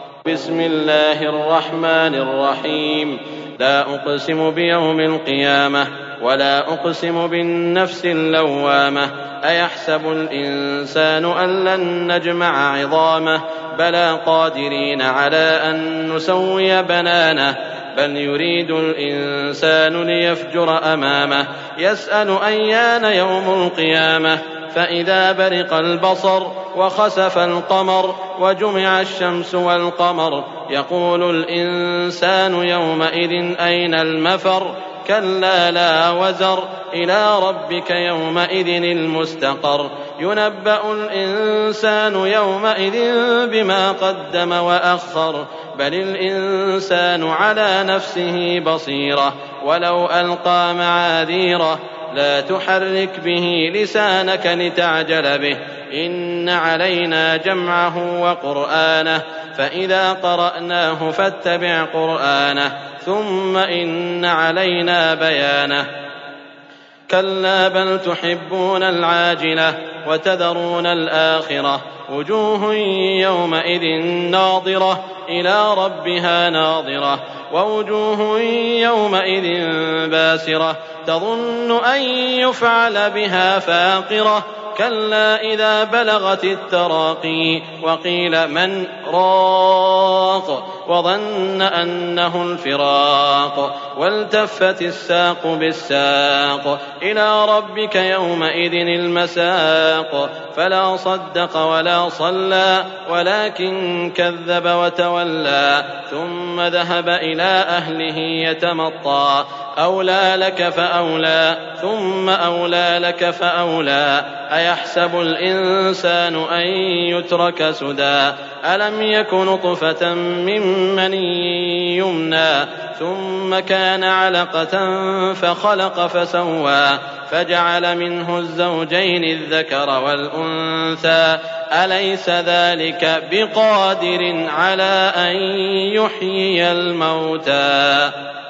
بسم الله الرحمن الرحيم. لا أقسم بيوم القيامة ولا أقسم بالنفس اللوامة أيحسب الإنسان أن لن نجمع عظامه بلى قادرين على أن نسوي بنانه بل يريد الإنسان ليفجر أمامه يسأل أيان يوم القيامة فإذا برق البصر وخسف القمر وجمع الشمس والقمر يقول الإنسان يومئذ أين المفر كلا لا وزر إلى ربك يومئذ المستقر ينبأ الإنسان يومئذ بما قدم وأخر بل الإنسان على نفسه بصيرة ولو ألقى معاذيره لا تحرك به لسانك لتعجل به إن علينا جمعه وقرآنه فإذا قرأناه فاتبع قرآنه ثم إن علينا بيانه كلا بل تحبون العاجلة وتذرون الآخرة وجوه يومئذ ناظرة إلى ربها ناظرة ووجوه يومئذ باسرة تظن أن يفعل بها فاقرة كلا إذا بلغت التراقي وقيل من راق وظن أنه الفراق والتفت الساق بالساق إلى ربك يومئذ المساق فلا صدق ولا صلى ولكن كذب وتولى ثم ذهب إلى أهله يتمطى أولى لك فأولى ثم أولى لك فأولى أيحسب الإنسان أن يترك سدى ألم يك نطفة من مني يمنى ثم كان علقة فخلق فسوى فجعل منه الزوجين الذكر والأنثى أليس ذلك بقادر على أن يحيي الموتى